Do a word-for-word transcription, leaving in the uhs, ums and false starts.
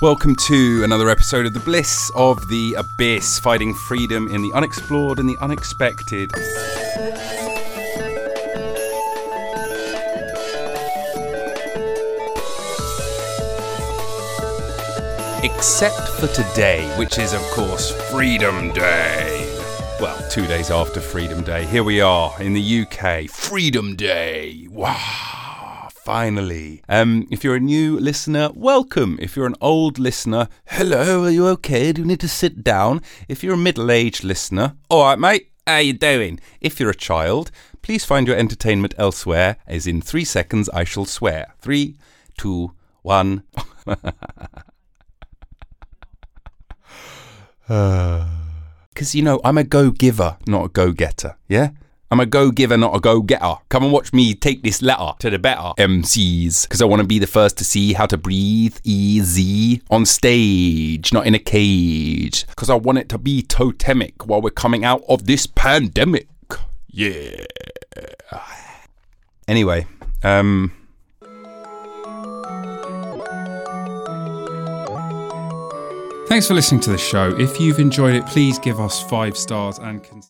Welcome to another episode of The Bliss of the Abyss, fighting freedom in the unexplored and the unexpected. Except for today, which is, of course, Freedom Day. Well, two days after Freedom Day, here we are in the U K. Freedom Day. Wow, finally. Um, if you're a new listener, welcome. If you're an old listener, hello, are you okay? Do you need to sit down? If you're a middle-aged listener, all right, mate, how you doing? If you're a child, please find your entertainment elsewhere, as in three seconds I shall swear. Three, two, one... Because, you know, I'm a go-giver, not a go-getter, yeah? I'm a go-giver, not a go-getter. Come and watch me take this letter to the better M Cs. Because I want to be the first to see how to breathe easy on stage, not in a cage. Because I want it to be totemic while we're coming out of this pandemic. Yeah. Anyway, um... Thanks for listening to the show. If you've enjoyed it, please give us five stars and consider